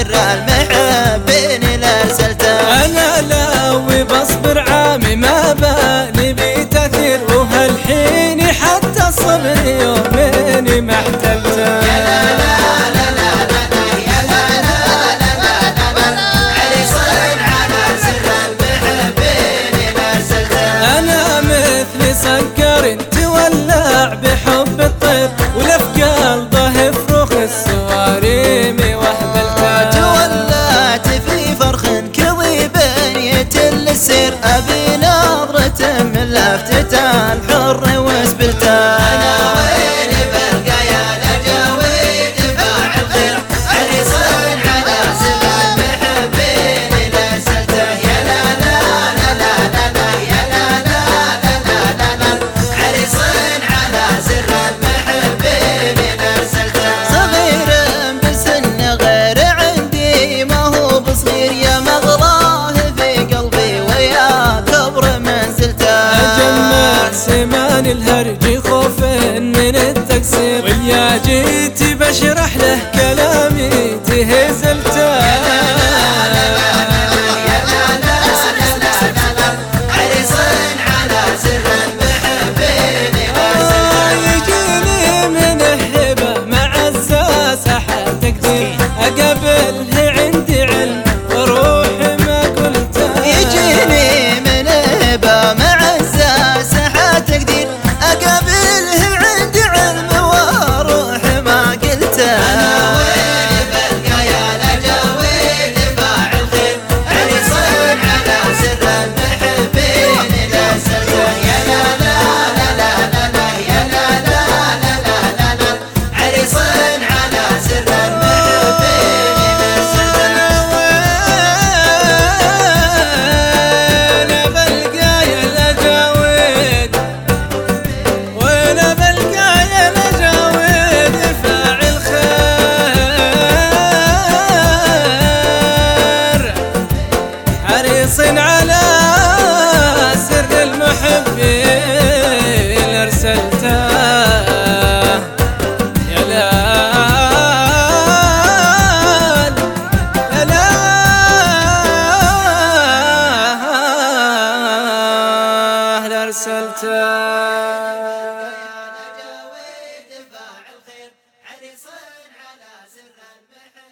سر المحبين لارسلته. أنا لو بصبر عامي ما بالي بتأثير، وهالحين حتى الصبر يومين ما احتلته. سكر تولع بحب الطير، ولف قلبه فروخ السواريم وهبلته. تولعت في فرخ كظيب يتل السير، أبي نظرة من لفتة الحر وسبلته. أنا وين بلقى يا لجاويد فاعل خير، حريص على سر المحبين لارسلته. يا لا لا لا لا لا لا يا لا لا سمان الهرج خوف من التقصير، ويا جيت بشرح له كلامي تهزلته. يجيني من الهبة مع الساسحة تقدير، أقابله عندي علم وروح ما قلته. يجيني من الهبة مع تقدير، أقابله عندي علم واروح ما قلته. أنا وين بلقى يا لجاويد فاعل خير، حريص على سر المحبين لارسلته. يا لا لا لا لا لا لا يا لا لا لا لا لا لا حريص على سر المحبين لارسلته. أنا وين بلقى يا لجاويد، وأنا بلقى يا لجاويد فاعل خير، حريص على سر المحبين أرسلته. يا لال يا لال أرسلته.